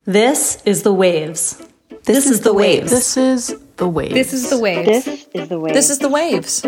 This is The Waves. This is The Waves. This is The Waves. This is The Waves. This is The Waves. This is The Waves.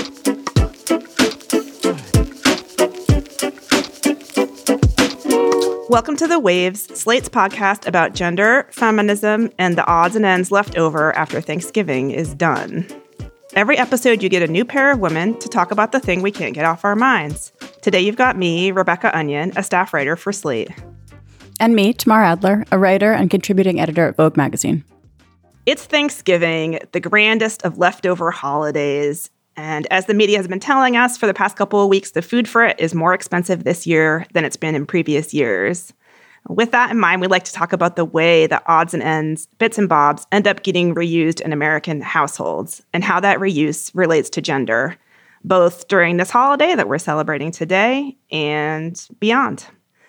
Welcome to The Waves, Slate's podcast about gender, feminism, and the odds and ends left over after Thanksgiving is done. Every episode, you get a new pair of women to talk about the thing we can't get off our minds. Today, you've got me, Rebecca Onion, a staff writer for Slate. And me, Tamar Adler, a writer and contributing editor at Vogue magazine. It's Thanksgiving, the grandest of leftover holidays. And as the media has been telling us for the past couple of weeks, the food for it is more expensive this year than it's been in previous years. With that in mind, we'd like to talk about the way that odds and ends, bits and bobs, end up getting reused in American households and how that reuse relates to gender, both during this holiday that we're celebrating today and beyond.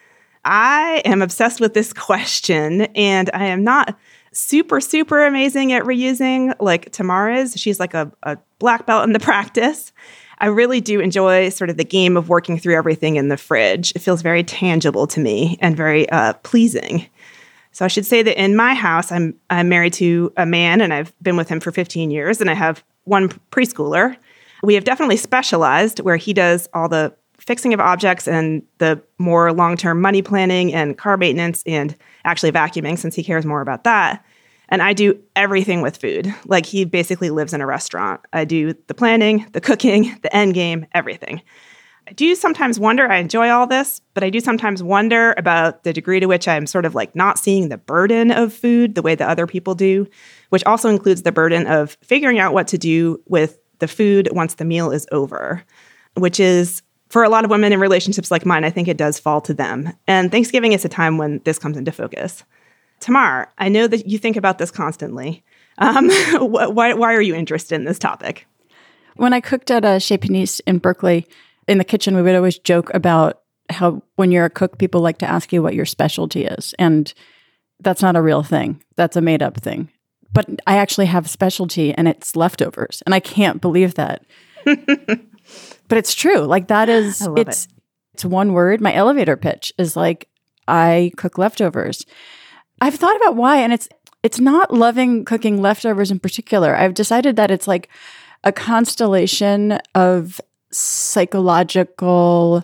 I am obsessed with this question, and I am not super amazing at reusing like Tamar is. She's like a black belt in the practice. I really do enjoy sort of the game of working through everything in the fridge. It feels very tangible to me and very pleasing. So I should say that in my house, I'm married to a man, and I've been with him for 15 years, and I have one preschooler. We have definitely specialized where he does all the fixing of objects and the more long-term money planning and car maintenance and actually vacuuming, since he cares more about that. And I do everything with food. Like, he basically lives in a restaurant. I do the planning, the cooking, the end game, everything. I do sometimes wonder, I enjoy all this, but I do sometimes wonder about the degree to which I'm sort of like not seeing the burden of food the way that other people do, which also includes the burden of figuring out what to do with the food once the meal is over, which is, for a lot of women in relationships like mine, I think it does fall to them. And Thanksgiving is a time when this comes into focus. Tamar, I know that you think about this constantly. Why are you interested in this topic? When I cooked at Chez Panisse in Berkeley, in the kitchen, we would always joke about how when you're a cook, people like to ask you what your specialty is. And that's not a real thing. That's a made-up thing. But I actually have a specialty, and it's leftovers. And I can't believe that. But it's true. Like, that is, it's one word. My elevator pitch is like, I cook leftovers. I've thought about why, and it's not loving cooking leftovers in particular. I've decided that it's like a constellation of psychological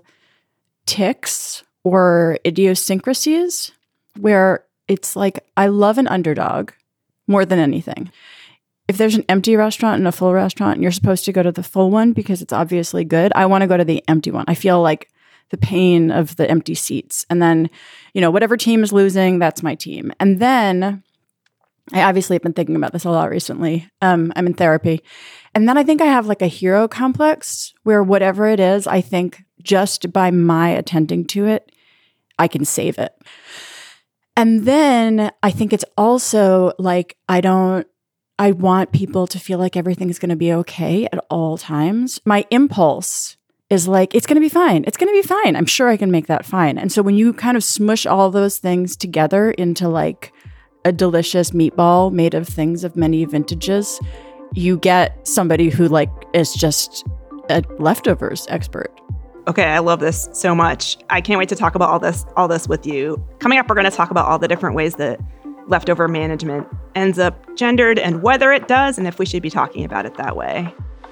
tics or idiosyncrasies where it's like, I love an underdog more than anything. If there's an empty restaurant and a full restaurant and you're supposed to go to the full one because it's obviously good, I want to go to the empty one. I feel like the pain of the empty seats. And then, whatever team is losing, that's my team. And then I obviously have been thinking about this a lot recently. I'm in therapy. And then I think I have like a hero complex where whatever it is, I think just by my attending to it, I can save it. And then I think it's also like, I want people to feel like everything's going to be okay at all times. My impulse is like, it's going to be fine. It's going to be fine. I'm sure I can make that fine. And so when you kind of smush all those things together into like a delicious meatball made of things of many vintages, you get somebody who like is just a leftovers expert. Okay, I love this so much. I can't wait to talk about all this with you. Coming up, we're going to talk about all the different ways that leftover management ends up gendered and whether it does and if we should be talking about it that way.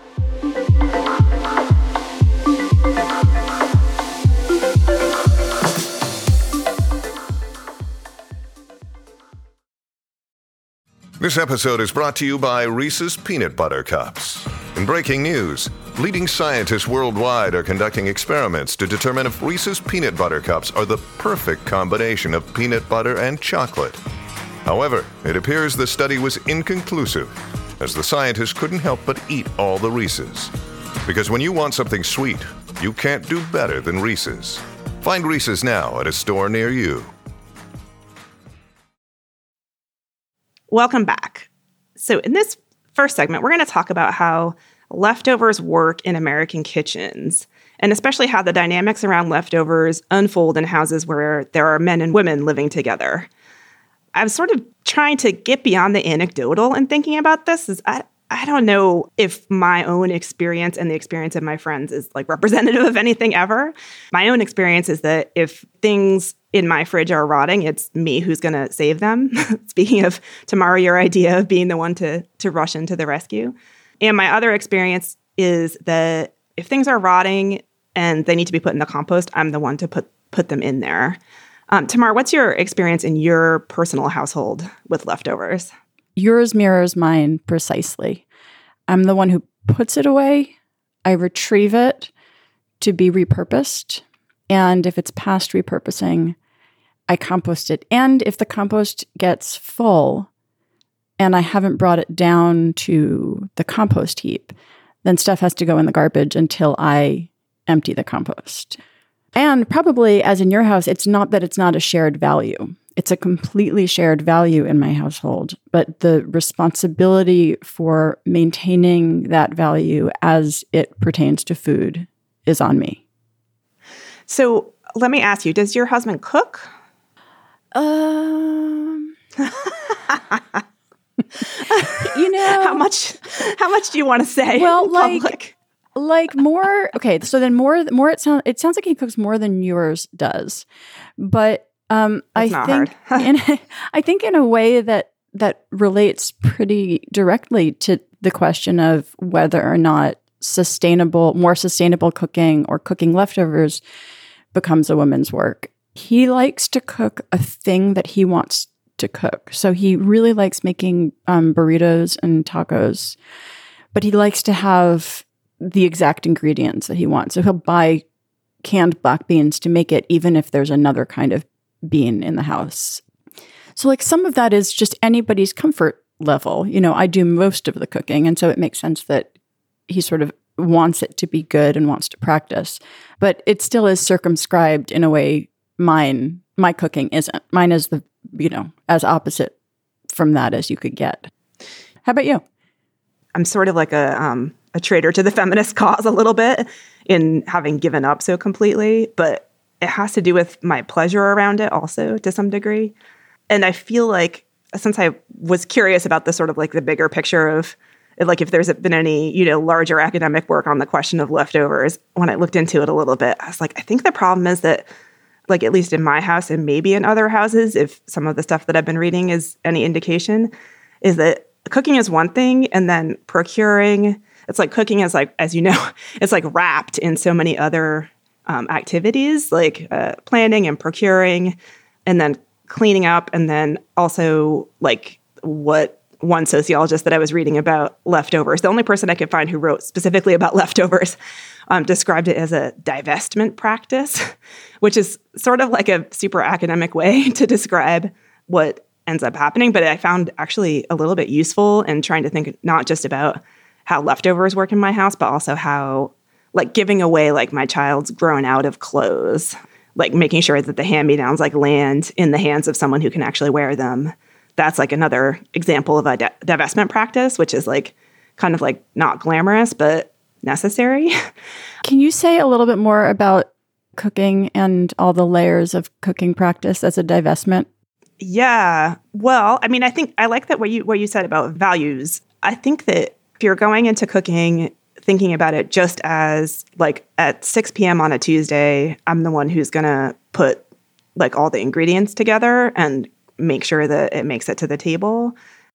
This episode is brought to you by Reese's Peanut Butter Cups. In breaking news, leading scientists worldwide are conducting experiments to determine if Reese's Peanut Butter Cups are the perfect combination of peanut butter and chocolate. However, it appears the study was inconclusive, as the scientists couldn't help but eat all the Reese's. Because when you want something sweet, you can't do better than Reese's. Find Reese's now at a store near you. Welcome back. So in this first segment, we're going to talk about how leftovers work in American kitchens, and especially how the dynamics around leftovers unfold in houses where there are men and women living together. I was sort of trying to get beyond the anecdotal and thinking about this. I don't know if my own experience and the experience of my friends is like representative of anything ever. My own experience is that if things in my fridge are rotting, it's me who's going to save them. Speaking of, Tamara, your idea of being the one to rush into the rescue. And my other experience is that if things are rotting and they need to be put in the compost, I'm the one to put them in there. Tamara, what's your experience in your personal household with leftovers? Yours mirrors mine precisely. I'm the one who puts it away. I retrieve it to be repurposed. And if it's past repurposing, I compost it. And if the compost gets full and I haven't brought it down to the compost heap, then stuff has to go in the garbage until I empty the compost. And probably, as in your house, it's not that it's not a shared value. It's a completely shared value in my household, but the responsibility for maintaining that value as it pertains to food is on me. So let me ask you, does your husband cook? How much do you want to say? Well, in public? like more. Okay, so then more. It sounds like he cooks more than yours does, but I think in a way that relates pretty directly to the question of whether or not more sustainable cooking or cooking leftovers becomes a woman's work. He likes to cook a thing that he wants to cook. So he really likes making burritos and tacos, but he likes to have the exact ingredients that he wants. So he'll buy canned black beans to make it, even if there's another kind of bean in the house. So like some of that is just anybody's comfort level. I do most of the cooking. And so it makes sense that he sort of wants it to be good and wants to practice. But it still is circumscribed in a way my cooking isn't. Mine is as opposite from that as you could get. How about you? I'm sort of like a traitor to the feminist cause a little bit in having given up so completely, but it has to do with my pleasure around it also to some degree. And I feel like since I was curious about the sort of like the bigger picture of like if there's been any, larger academic work on the question of leftovers, when I looked into it a little bit, I was like, I think the problem is that like at least in my house and maybe in other houses, if some of the stuff that I've been reading is any indication, is that cooking is one thing and then procuring, it's like cooking is like, as you know, it's like wrapped in so many other activities like planning and procuring and then cleaning up. And then also like what one sociologist that I was reading about leftovers, the only person I could find who wrote specifically about leftovers, described it as a divestment practice, which is sort of like a super academic way to describe what ends up happening. But I found actually a little bit useful in trying to think not just about how leftovers work in my house, but also how like giving away like my child's grown out of clothes, like making sure that the hand-me-downs like land in the hands of someone who can actually wear them. That's like another example of a divestment practice, which is like kind of like not glamorous, but necessary. Can you say a little bit more about cooking and all the layers of cooking practice as a divestment? Yeah. Well, I mean, I think I like that what you said about values. I think that if you're going into cooking, thinking about it just as like at 6 p.m. on a Tuesday, I'm the one who's going to put like all the ingredients together and make sure that it makes it to the table.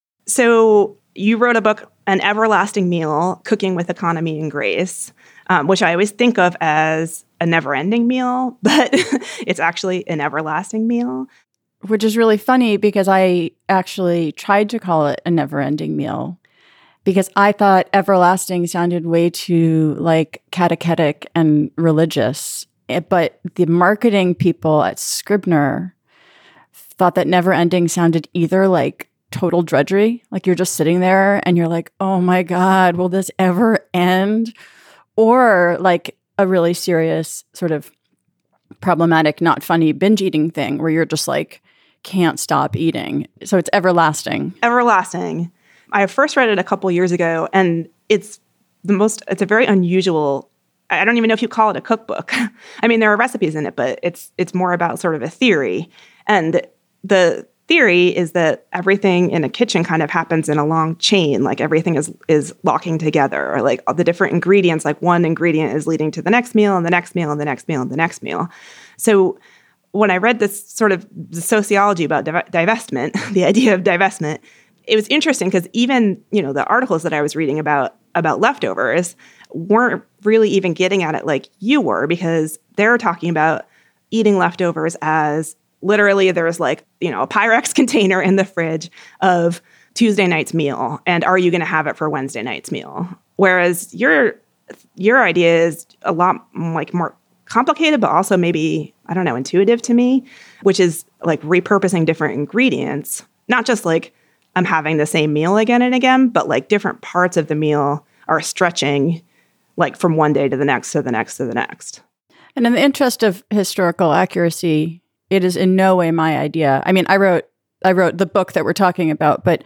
So you wrote a book, An Everlasting Meal, Cooking with Economy and Grace, which I always think of as a never-ending meal, but it's actually an everlasting meal. Which is really funny because I actually tried to call it a never-ending meal because I thought everlasting sounded way too like catechetic and religious. But the marketing people at Scribner thought that never-ending sounded either like total drudgery, like you're just sitting there and you're like, oh my God, will this ever end? Or like a really serious sort of problematic, not funny binge eating thing where you're just like, can't stop eating. So it's everlasting. Everlasting. I first read it a couple years ago and it's a very unusual, I don't even know if you call it a cookbook. I mean, there are recipes in it, but it's more about sort of a theory. And the theory is that everything in a kitchen kind of happens in a long chain, like everything is locking together, or like the different ingredients, like one ingredient is leading to the next meal and the next meal and the next meal and the next meal. So when I read this sort of sociology about divestment, the idea of divestment, it was interesting because even, the articles that I was reading about leftovers weren't really even getting at it like you were, because they're talking about eating leftovers as literally there's like, a Pyrex container in the fridge of Tuesday night's meal. And are you going to have it for Wednesday night's meal? Whereas your idea is a lot like more complicated, but also maybe, I don't know, intuitive to me, which is like repurposing different ingredients, not just like I'm having the same meal again and again, but like different parts of the meal are stretching like from one day to the next, to the next, to the next. And in the interest of historical accuracy, it is in no way my idea. I mean, I wrote the book that we're talking about, but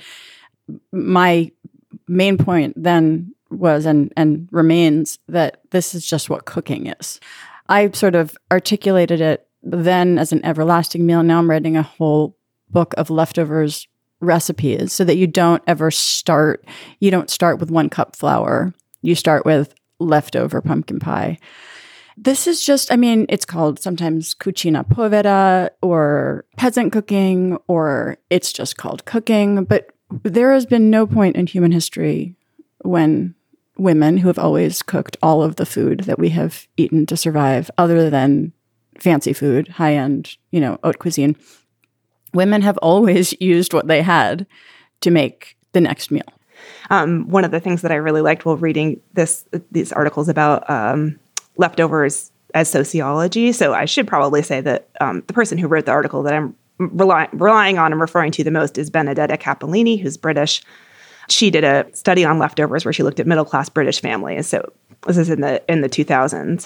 my main point then was and remains that this is just what cooking is. I sort of articulated it then as an everlasting meal. Now I'm writing a whole book of leftovers recipes so that you don't start with 1 cup flour. You start with leftover pumpkin pie. This is just, it's called sometimes cucina povera or peasant cooking, or it's just called cooking. But there has been no point in human history when women who have always cooked all of the food that we have eaten to survive, other than fancy food, high-end, haute cuisine, women have always used what they had to make the next meal. One of the things that I really liked while reading these articles about leftovers as sociology. So I should probably say that the person who wrote the article that I'm relying on and referring to the most is Benedetta Cappellini, who's British. She did a study on leftovers where she looked at middle-class British families. So this is in the 2000s.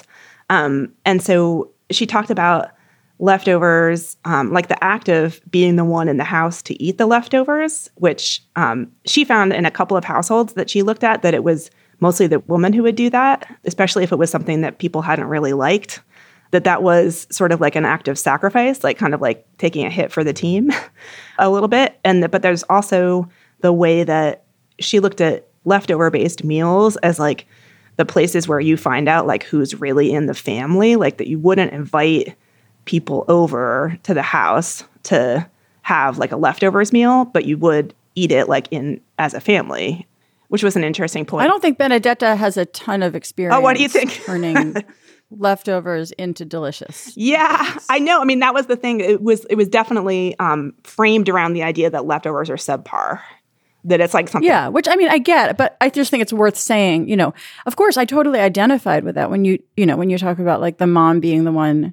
And so she talked about leftovers, like the act of being the one in the house to eat the leftovers, which she found in a couple of households that she looked at that it was mostly the woman who would do that, especially if it was something that people hadn't really liked, that was sort of like an act of sacrifice, like kind of like taking a hit for the team a little bit. But there's also the way that she looked at leftover-based meals as like the places where you find out like who's really in the family, like that you wouldn't invite people over to the house to have like a leftovers meal, but you would eat it like as a family, which was an interesting point. I don't think Benedetta has a ton of experience. Oh, what do you think? Turning leftovers into delicious. Yeah, I know. That was the thing. It was definitely framed around the idea that leftovers are subpar. That it's like something. Yeah, which I get, but I just think it's worth saying. Of course, I totally identified with that when you talk about like the mom being the one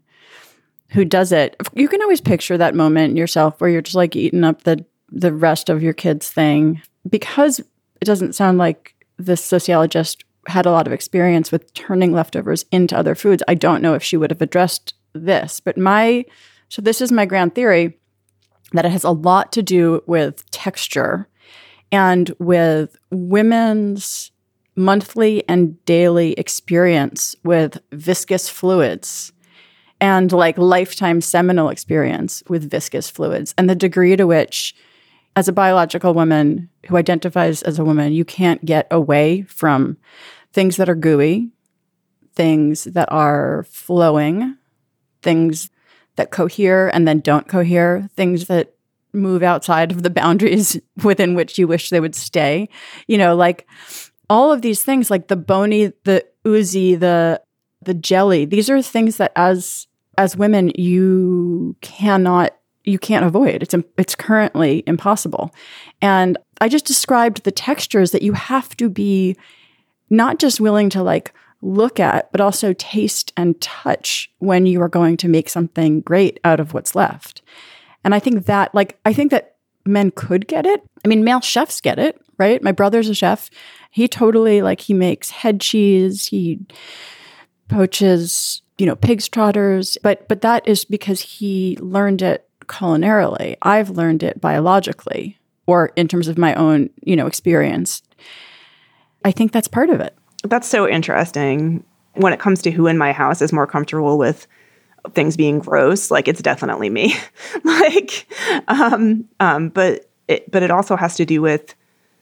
who does it. You can always picture that moment yourself where you're just like eating up the rest of your kid's thing, because it doesn't sound like this sociologist had a lot of experience with turning leftovers into other foods. I don't know if she would have addressed this, but so this is my grand theory, that it has a lot to do with texture and with women's monthly and daily experience with viscous fluids and like lifetime seminal experience with viscous fluids, and the degree to which, as a biological woman who identifies as a woman, you can't get away from things that are gooey, things that are flowing, things that cohere and then don't cohere, things that move outside of the boundaries within which you wish they would stay. Like all of these things, like the bony, the oozy, the jelly, these are things that as women you can't avoid. It's currently impossible. And I just described the textures that you have to be not just willing to like look at, but also taste and touch when you are going to make something great out of what's left. And I think that men could get it. Male chefs get it, right? My brother's a chef. He totally he makes head cheese. He poaches, pig's trotters, but that is because he learned it culinarily. I've learned it biologically, or in terms of my own, experience. I think that's part of it. That's so interesting. When it comes to who in my house is more comfortable with things being gross, like it's definitely me. But it also has to do with,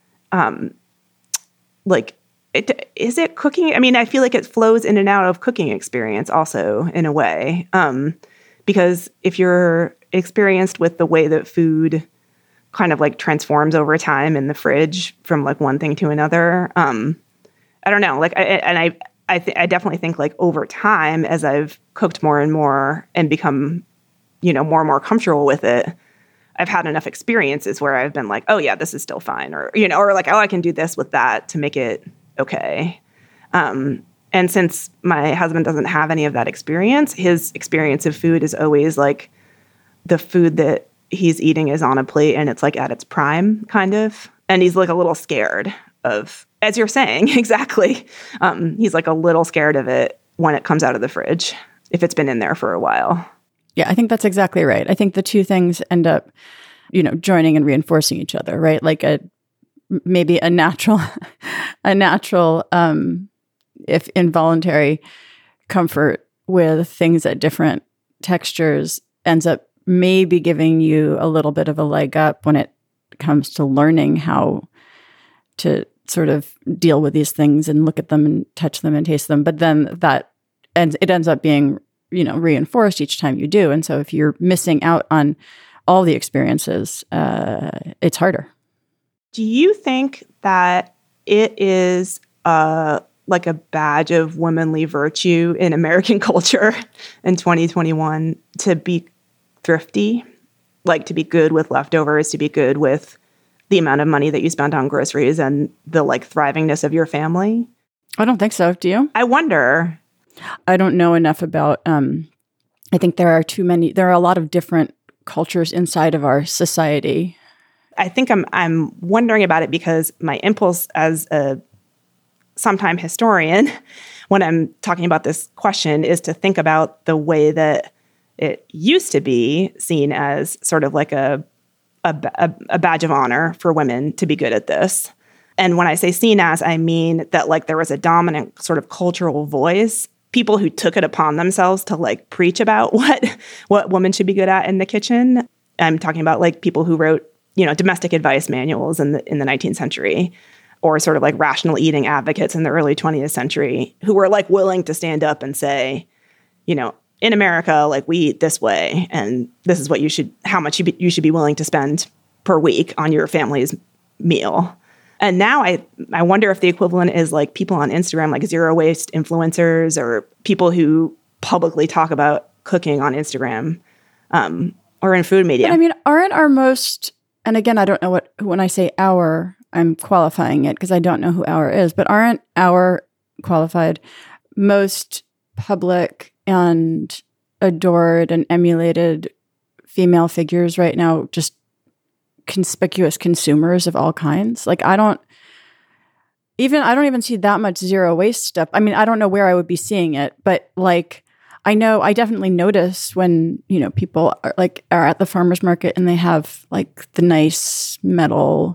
is it cooking? I feel like it flows in and out of cooking experience also in a way. Because if you're experienced with the way that food kind of like transforms over time in the fridge from like one thing to another, I don't know. Like, I definitely think like over time, as I've cooked more and more and become, more and more comfortable with it, I've had enough experiences where I've been like, oh yeah, this is still fine. Or, or like, oh, I can do this with that to make it okay. And since my husband doesn't have any of that experience, his experience of food is always like the food that he's eating is on a plate and it's like at its prime kind of. And he's like a little scared of, as you're saying, exactly. He's like a little scared of it when it comes out of the fridge, if it's been in there for a while. Yeah, I think that's exactly right. I think the two things end up, joining and reinforcing each other, right? Like maybe a natural, if involuntary comfort with things at different textures ends up maybe giving you a little bit of a leg up when it comes to learning how to sort of deal with these things and look at them and touch them and taste them. But then it ends up being, reinforced each time you do. And so if you're missing out on all the experiences, it's harder. Do you think that it is like a badge of womanly virtue in American culture in 2021 to be thrifty, like to be good with leftovers, to be good with the amount of money that you spend on groceries and the like thrivingness of your family? I don't think so. Do you? I wonder. I don't know enough about, I think there are a lot of different cultures inside of our society. I think I'm wondering about it because my impulse as a sometime historian, when I'm talking about this question, is to think about the way that it used to be seen as sort of like a badge of honor for women to be good at this. And when I say seen as, I mean that like there was a dominant sort of cultural voice, people who took it upon themselves to like preach about what women should be good at in the kitchen. I'm talking about like people who wrote, domestic advice manuals in the 19th century, or sort of like rational eating advocates in the early 20th century who were like willing to stand up and say, in America, like we eat this way, and this is what how much you should be willing to spend per week on your family's meal. And now I wonder if the equivalent is like people on Instagram, like zero waste influencers or people who publicly talk about cooking on Instagram or in food media. But I mean, aren't our most, and again, I don't know when I say our, I'm qualifying it because I don't know who our is, but aren't our qualified most public and adored and emulated female figures right now just conspicuous consumers of all kinds? Like I don't even see that much zero waste stuff. I mean, I don't know where I would be seeing it, but like I definitely notice when, people are at the farmer's market and they have like the nice metal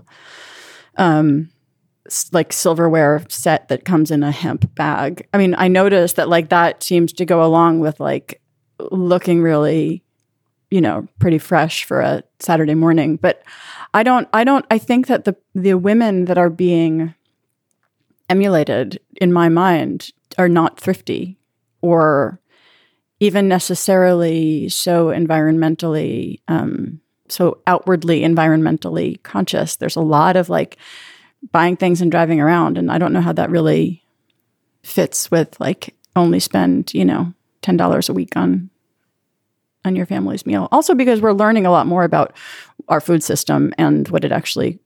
like silverware set that comes in a hemp bag. I mean, I noticed that like that seems to go along with like looking really, pretty fresh for a Saturday morning. But I think that the women that are being emulated in my mind are not thrifty or even necessarily so environmentally, so outwardly environmentally conscious. There's a lot of like buying things and driving around. And I don't know how that really fits with like only spend, $10 a week on your family's meal. Also because we're learning a lot more about our food system and what it actually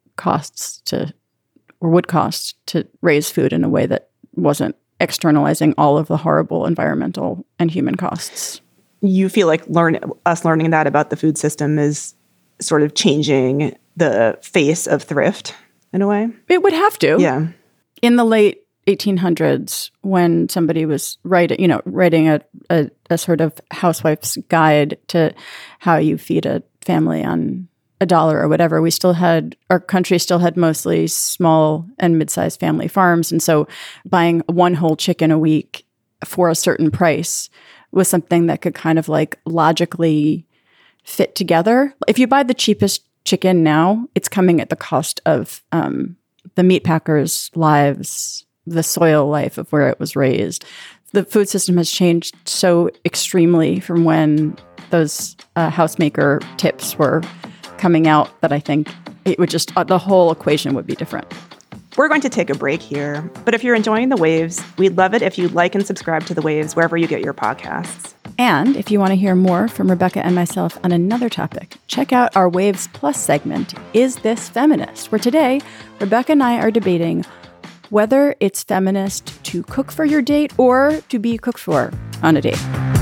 would cost to raise food in a way that wasn't externalizing all of the horrible environmental and human costs. You feel like us learning that about the food system is sort of changing the face of thrift in a way? It would have to. Yeah. In the late 1800s, when somebody was writing a sort of housewife's guide to how you feed a family on $1 or whatever, our country still had mostly small and mid-sized family farms. And so buying one whole chicken a week for a certain price was something that could kind of like logically fit together. If you buy the cheapest chicken now, it's coming at the cost of the meat packers' lives, the soil life of where it was raised, the food system has changed so extremely from when those housemaker tips were coming out that I think it would just, the whole equation would be different. We're going to take a break here, but if you're enjoying The Waves, we'd love it if you like and subscribe to The Waves wherever you get your podcasts. And if you want to hear more from Rebecca and myself on another topic, check out our Waves Plus segment, Is This Feminist?, where today, Rebecca and I are debating whether it's feminist to cook for your date or to be cooked for on a date.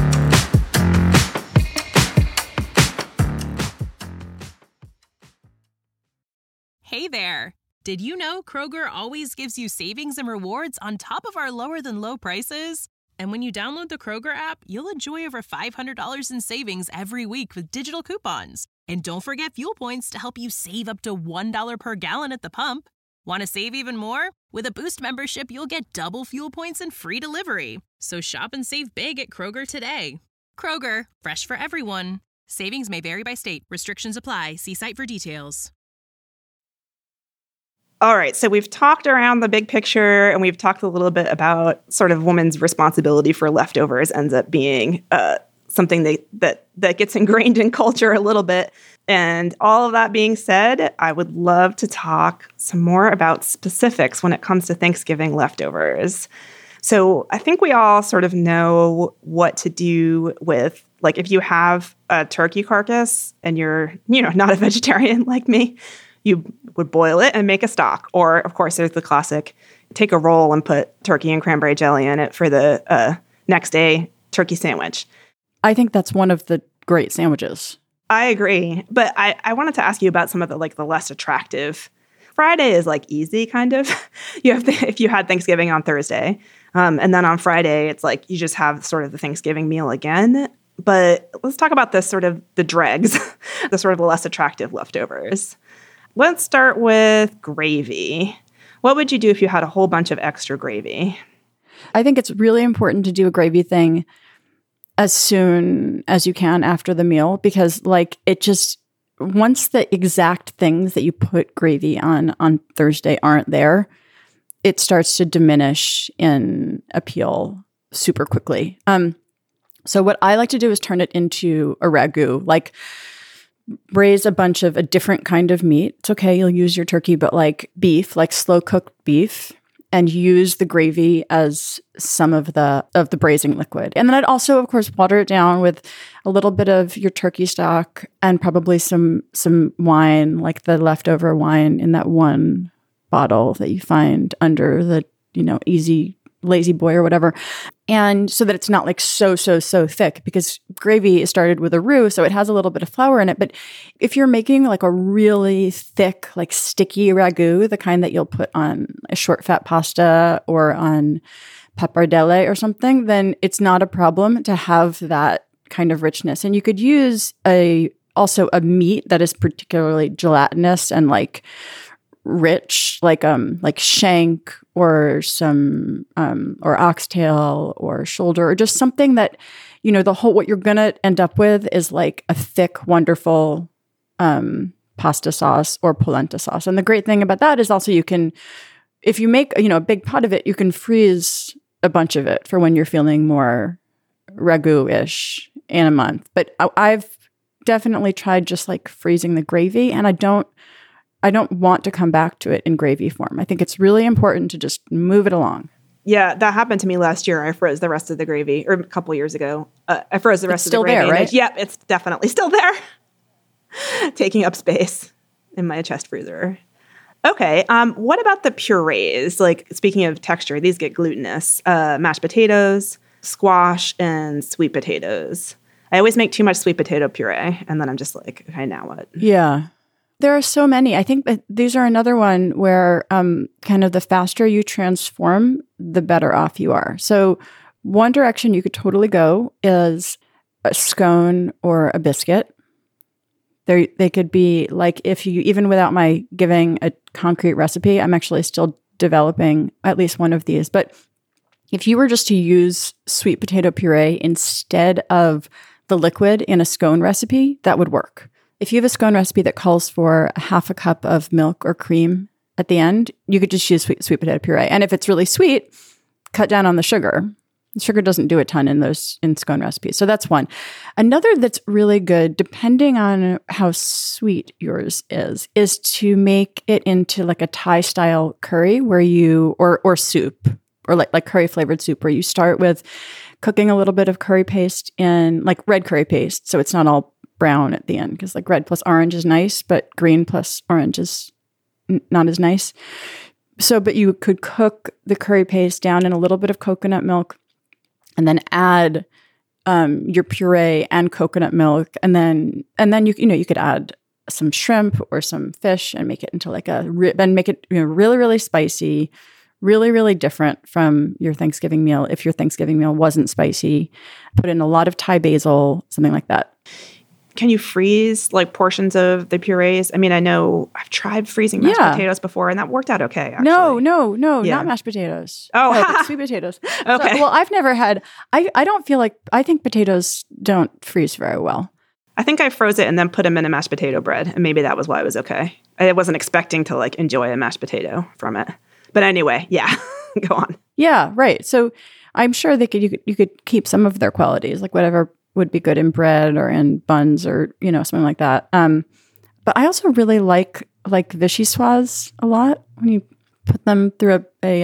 Hey there! Did you know Kroger always gives you savings and rewards on top of our lower-than-low prices? And when you download the Kroger app, you'll enjoy over $500 in savings every week with digital coupons. And don't forget fuel points to help you save up to $1 per gallon at the pump. Want to save even more? With a Boost membership, you'll get double fuel points and free delivery. So shop and save big at Kroger today. Kroger, fresh for everyone. Savings may vary by state. Restrictions apply. See site for details. All right, so we've talked around the big picture, and we've talked a little bit about sort of women's responsibility for leftovers ends up being something that gets ingrained in culture a little bit. And all of that being said, I would love to talk some more about specifics when it comes to Thanksgiving leftovers. So I think we all sort of know what to do with, like, if you have a turkey carcass and you're, not a vegetarian like me, you would boil it and make a stock. Or, of course, there's the classic, take a roll and put turkey and cranberry jelly in it for the next day turkey sandwich. I think that's one of the great sandwiches. I agree. But I wanted to ask you about some of the less attractive. Friday is easy, kind of. If you had Thanksgiving on Thursday, and then on Friday, it's you just have sort of the Thanksgiving meal again. But let's talk about this sort of the dregs, the sort of the less attractive leftovers. Let's start with gravy. What would you do if you had a whole bunch of extra gravy? I think it's really important to do a gravy thing as soon as you can after the meal, because it just, once the exact things that you put gravy on Thursday aren't there, it starts to diminish in appeal super quickly. So what I like to do is turn it into a ragu, braise a bunch of a different kind of meat. It's okay, you'll use your turkey, but beef, slow cooked beef, and use the gravy as some of the braising liquid. And then I'd also, of course, water it down with a little bit of your turkey stock and probably some wine, like the leftover wine in that one bottle that you find under the, Easy Lazy Boy or whatever. And so that it's not so thick, because gravy is started with a roux, so it has a little bit of flour in it. But if you're making a really thick, sticky ragu, the kind that you'll put on a short fat pasta or on pappardelle or something, then it's not a problem to have that kind of richness. And you could use also a meat that is particularly gelatinous and rich, like shank or some or oxtail or shoulder, or just something that, what you're gonna end up with is a thick, wonderful pasta sauce or polenta sauce. And the great thing about that is also you can, if you make a big pot of it, you can freeze a bunch of it for when you're feeling more ragu-ish in a month. But I've definitely tried just freezing the gravy, and I don't want to come back to it in gravy form. I think it's really important to just move it along. Yeah, that happened to me last year. I froze the rest of the gravy, or a couple years ago. I froze the rest of the gravy. It's still there, right? Yep, it's definitely still there. Taking up space in my chest freezer. Okay, what about the purees? Speaking of texture, these get glutinous. Mashed potatoes, squash, and sweet potatoes. I always make too much sweet potato puree, and then I'm just okay, now what? Yeah. There are so many. I think that these are another one where kind of the faster you transform, the better off you are. So one direction you could totally go is a scone or a biscuit. They could be if you, even without my giving a concrete recipe, I'm actually still developing at least one of these. But if you were just to use sweet potato puree instead of the liquid in a scone recipe, that would work. If you have a scone recipe that calls for a half a cup of milk or cream at the end, you could just use sweet potato puree. And if it's really sweet, cut down on the sugar. Sugar doesn't do a ton in scone recipes. So that's one. Another that's really good, depending on how sweet yours is to make it into like a Thai style curry where you, or soup, or like curry flavored soup, where you start with cooking a little bit of curry paste in like red curry paste. So it's not all brown at the end, because like red plus orange is nice, but green plus orange is not as nice. So, but you could cook the curry paste down in a little bit of coconut milk, and then add your puree and coconut milk, and then you could add some shrimp or some fish and make it into like and make it really, really spicy, really, really different from your Thanksgiving meal. If your Thanksgiving meal wasn't spicy, put in a lot of Thai basil, something like that. Can you freeze like portions of the purees? I mean, I know I've tried freezing mashed potatoes before, and that worked out okay, actually. No, not mashed potatoes. Oh, sweet potatoes. Okay. So, well, I've never had, I don't feel like, I think potatoes don't freeze very well. I think I froze it and then put them in a mashed potato bread, and maybe that was why it was okay. I wasn't expecting to like enjoy a mashed potato from it. But anyway, yeah, go on. Yeah, right. So I'm sure you could keep some of their qualities, like whatever would be good in bread or in buns or, something like that. But I also really like vichyssoise a lot when you put them through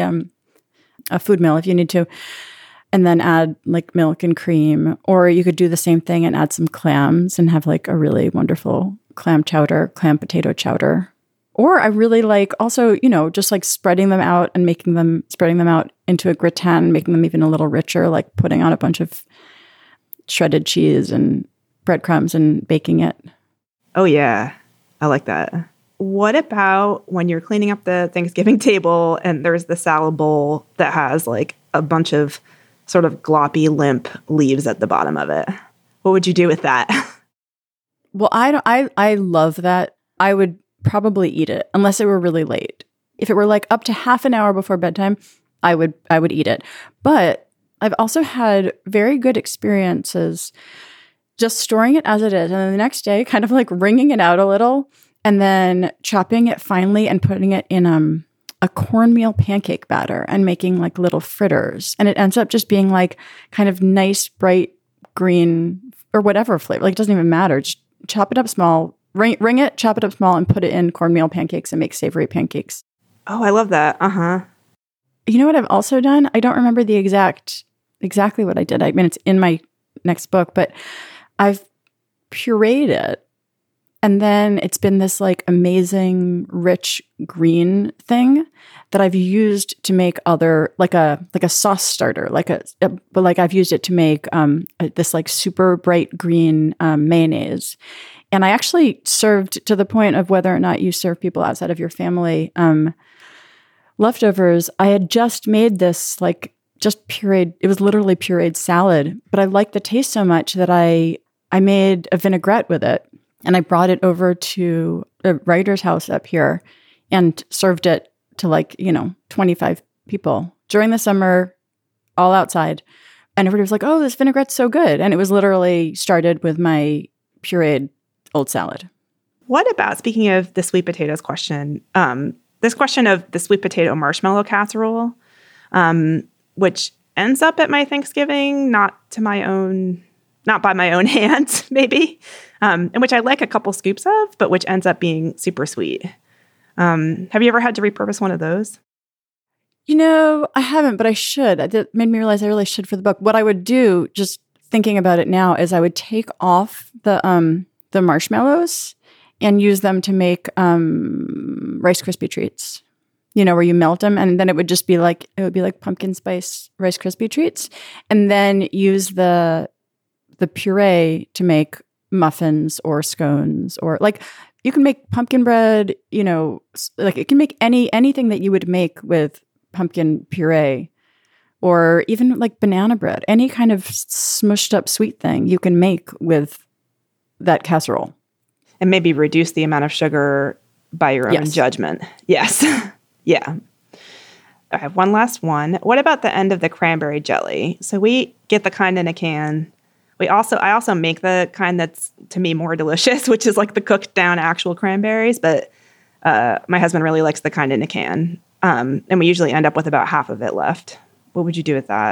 a food mill if you need to, and then add like milk and cream. Or you could do the same thing and add some clams and have like a really wonderful clam potato chowder. Or I really like also, just like spreading them out and spreading them out into a gratin, making them even a little richer, like putting on a bunch of shredded cheese and breadcrumbs and baking it. Oh, yeah. I like that. What about when you're cleaning up the Thanksgiving table and there's the salad bowl that has like a bunch of sort of gloppy, limp leaves at the bottom of it? What would you do with that? Well, I love that. I would probably eat it unless it were really late. If it were like up to half an hour before bedtime, I would eat it. But I've also had very good experiences just storing it as it is, and then the next day kind of like wringing it out a little and then chopping it finely and putting it in a cornmeal pancake batter and making like little fritters. And it ends up just being like kind of nice, bright green or whatever flavor. Like it doesn't even matter. Just chop it up small, wring it, chop it up small, and put it in cornmeal pancakes and make savory pancakes. Oh, I love that. Uh-huh. You know what I've also done? I don't remember the exactly what I did. I mean, it's in my next book, but I've pureed it, and then it's been this like amazing rich green thing that I've used to make other like a sauce starter, but I've used it to make this like super bright green mayonnaise. And I actually served, to the point of whether or not you serve people outside of your family leftovers. I had just made this like just pureed, it was literally pureed salad, but I liked the taste so much that I made a vinaigrette with it, and I brought it over to a writer's house up here and served it to 25 people during the summer, all outside. And everybody was like, oh, this vinaigrette's so good. And it was literally started with my pureed old salad. What about, speaking of the sweet potatoes question, this question of the sweet potato marshmallow casserole, which ends up at my Thanksgiving, not by my own hand, maybe, and which I like a couple scoops of, but which ends up being super sweet. Have you ever had to repurpose one of those? I haven't, but I should. That made me realize I really should for the book. What I would do, just thinking about it now, is I would take off the marshmallows and use them to make Rice Krispie treats. Where you melt them, and then it would be like pumpkin spice Rice Krispie treats, and then use the puree to make muffins or scones, or like you can make pumpkin bread. Like it can make anything that you would make with pumpkin puree, or even like banana bread. Any kind of smushed up sweet thing you can make with that casserole, and maybe reduce the amount of sugar by your own judgment. Yes. Yeah. I have one last one. What about the end of the cranberry jelly? So we get the kind in a can. I also make the kind that's, to me, more delicious, which is like the cooked down actual cranberries. But my husband really likes the kind in a can. And we usually end up with about half of it left. What would you do with that?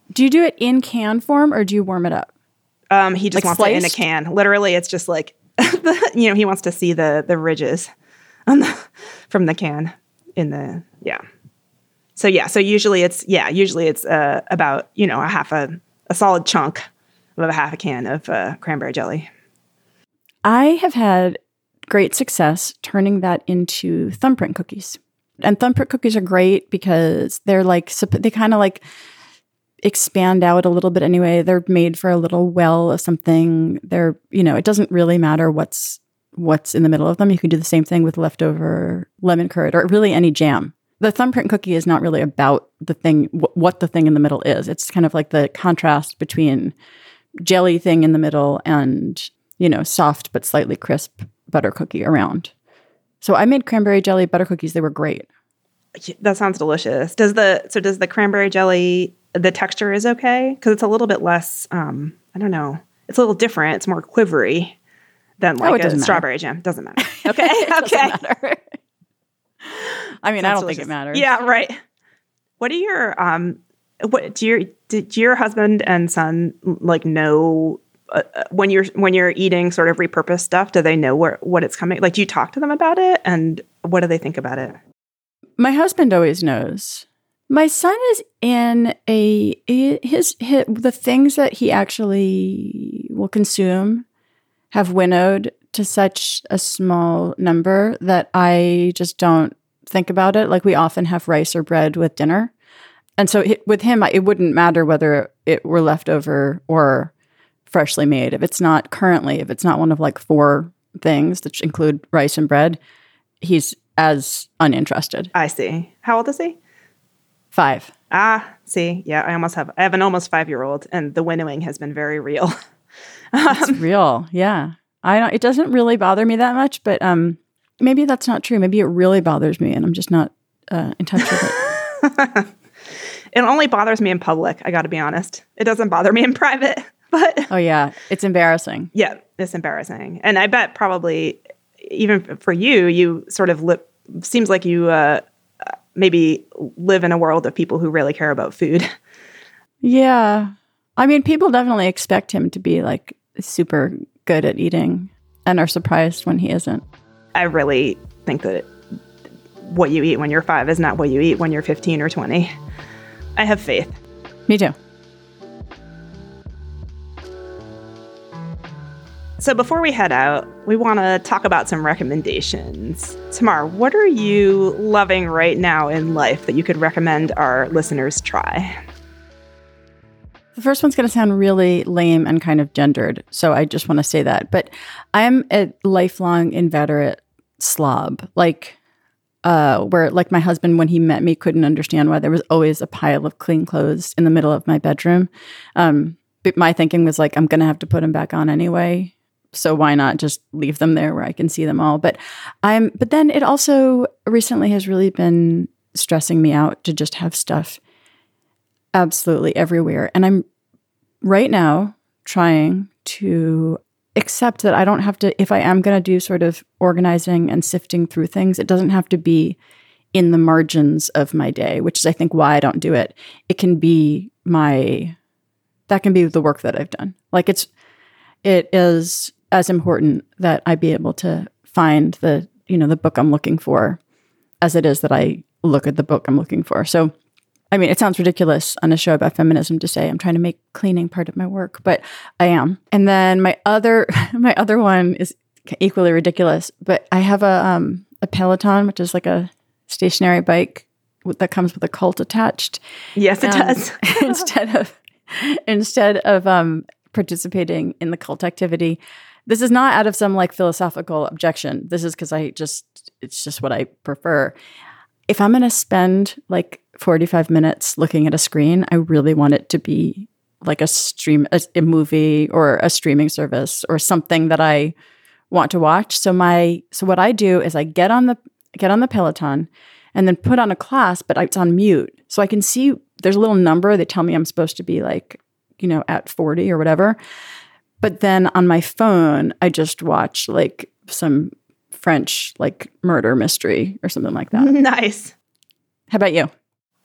Do you do it in can form or do you warm it up? He just Like wants it in a sliced? can. Literally, it's just like, he wants to see the ridges from the can in the, yeah. So usually it's about, a solid chunk of a half a can of cranberry jelly. I have had great success turning that into thumbprint cookies. And thumbprint cookies are great because they're like, they kind of like expand out a little bit anyway. They're made for a little well of something. They're, it doesn't really matter what's in the middle of them. You can do the same thing with leftover lemon curd or really any jam. The thumbprint cookie is not really about the thing, what the thing in the middle is. It's kind of like the contrast between jelly thing in the middle and, soft but slightly crisp butter cookie around. So I made cranberry jelly butter cookies. They were great. That sounds delicious. Does the cranberry jelly, the texture is okay? Because it's a little bit less, I don't know. It's a little different. It's more quivery than like a strawberry jam. Doesn't matter. Okay. Okay. Doesn't matter. I mean, I don't think it matters. Yeah, right. What are your do your husband and son like know when you're eating sort of repurposed stuff? Do they know what it's coming? Like, do you talk to them about it, and what do they think about it? My husband always knows. My son is in the things that he actually will consume have winnowed to such a small number that I just don't think about it. Like, we often have rice or bread with dinner. And so with him, it wouldn't matter whether it were leftover or freshly made. If it's not one of like 4 things that include rice and bread, he's as uninterested. I see. How old is he? 5. See, yeah, I have an almost 5-year-old, and the winnowing has been very real. It's real, yeah. It doesn't really bother me that much, but maybe that's not true. Maybe it really bothers me, and I'm just not in touch with it. It only bothers me in public. I got to be honest. It doesn't bother me in private. But oh yeah, it's embarrassing. Yeah, it's embarrassing, and I bet probably even for you sort of seems like you maybe live in a world of people who really care about food. Yeah. I mean, people definitely expect him to be like super good at eating and are surprised when he isn't. I really think that what you eat when you're 5 is not what you eat when you're 15 or 20. I have faith. Me too. So before we head out, we want to talk about some recommendations. Tamar, what are you loving right now in life that you could recommend our listeners try? The first one's going to sound really lame and kind of gendered, so I just want to say that. But I'm a lifelong inveterate slob, where like my husband, when he met me, couldn't understand why there was always a pile of clean clothes in the middle of my bedroom. But my thinking was like, I'm going to have to put them back on anyway. So why not just leave them there where I can see them all? But then it also recently has really been stressing me out to just have stuff absolutely everywhere. And I'm right now trying to accept that I don't have to, if I am going to do sort of organizing and sifting through things, it doesn't have to be in the margins of my day, which is, I think, why I don't do it. It can be that can be the work that I've done. Like it is as important that I be able to find the book I'm looking for as it is that I look at the book I'm looking for. So, I mean, it sounds ridiculous on a show about feminism to say I'm trying to make cleaning part of my work, but I am. And then my other one is equally ridiculous, but I have a Peloton, which is like a stationary bike that comes with a cult attached. Yes, it does. Instead of participating in the cult activity, this is not out of some like philosophical objection. This is because it's just what I prefer. If I'm going to spend like 45 minutes looking at a screen, I really want it to be like a movie or a streaming service or something that I want to watch. So what I do is I get on the Peloton and then put on a class, but it's on mute. So I can see there's a little number. They tell me I'm supposed to be like, at 40 or whatever. But then on my phone, I just watch like some French like murder mystery or something like that. Nice. How about you?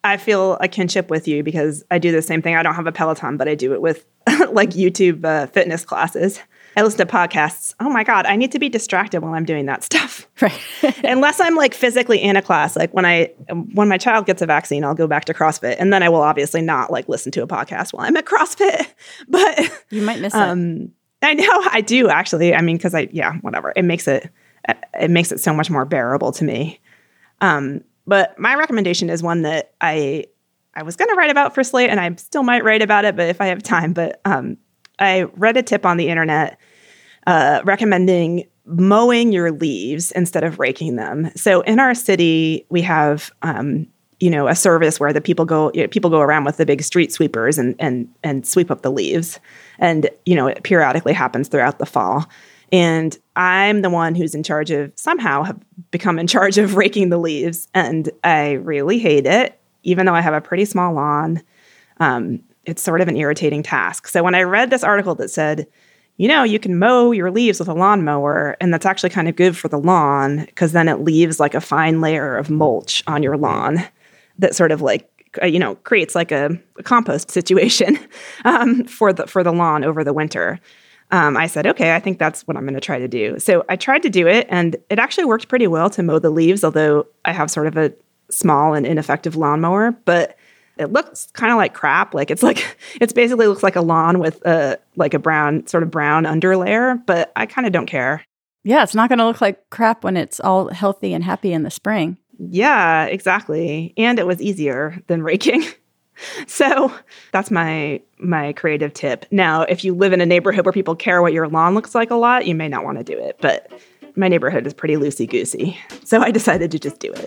I feel a kinship with you because I do the same thing. I don't have a Peloton, but I do it with like YouTube fitness classes. I listen to podcasts. Oh my God, I need to be distracted while I'm doing that stuff. Right. Unless I'm like physically in a class. Like when my child gets a vaccine, I'll go back to CrossFit. And then I will obviously not like listen to a podcast while I'm at CrossFit. But you might miss it. I know I do actually. I mean, because whatever. It makes it so much more bearable to me. But my recommendation is one that I was going to write about for Slate, and I still might write about it, but if I have time. But I read a tip on the internet recommending mowing your leaves instead of raking them. So in our city, we have a service where the people go around with the big street sweepers and sweep up the leaves, and it periodically happens throughout the fall. And I'm the one who's somehow have become in charge of raking the leaves. And I really hate it, even though I have a pretty small lawn. It's sort of an irritating task. So when I read this article that said, you can mow your leaves with a lawnmower, and that's actually kind of good for the lawn because then it leaves like a fine layer of mulch on your lawn that sort of like, creates like a compost situation for the lawn over the winter. I said, okay, I think that's what I'm going to try to do. So I tried to do it, and it actually worked pretty well to mow the leaves, although I have sort of a small and ineffective lawnmower. But it looks kind of like crap. Like it basically looks like a lawn with a brown underlayer, but I kind of don't care. Yeah, it's not going to look like crap when it's all healthy and happy in the spring. Yeah, exactly. And it was easier than raking. So that's my creative tip. Now, if you live in a neighborhood where people care what your lawn looks like a lot, you may not want to do it. But my neighborhood is pretty loosey-goosey. So I decided to just do it.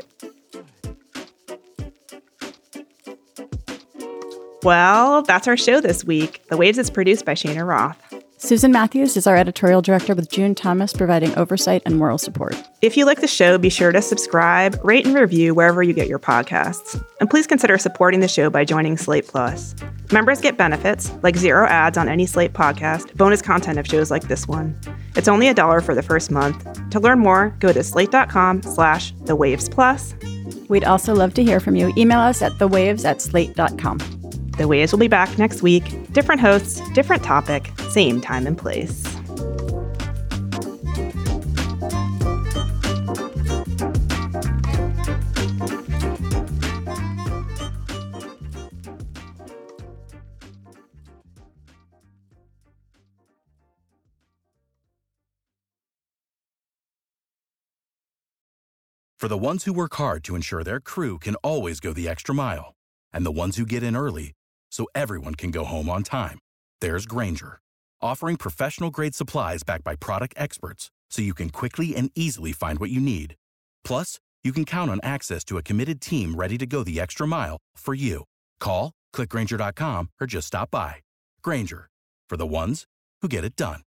Well, that's our show this week. The Waves is produced by Shana Roth. Susan Matthews is our editorial director, with June Thomas providing oversight and moral support. If you like the show, be sure to subscribe, rate, and review wherever you get your podcasts. And please consider supporting the show by joining Slate Plus. Members get benefits, like 0 ads on any Slate podcast, bonus content of shows like this one. It's only $1 for the first month. To learn more, go to slate.com/thewavesplus. We'd also love to hear from you. Email us at thewaves@slate.com. The Waves will be back next week. Different hosts, different topic, same time and place. For the ones who work hard to ensure their crew can always go the extra mile, and the ones who get in early so everyone can go home on time, there's Grainger, offering professional-grade supplies backed by product experts so you can quickly and easily find what you need. Plus, you can count on access to a committed team ready to go the extra mile for you. Call, click Grainger.com, or just stop by. Grainger, for the ones who get it done.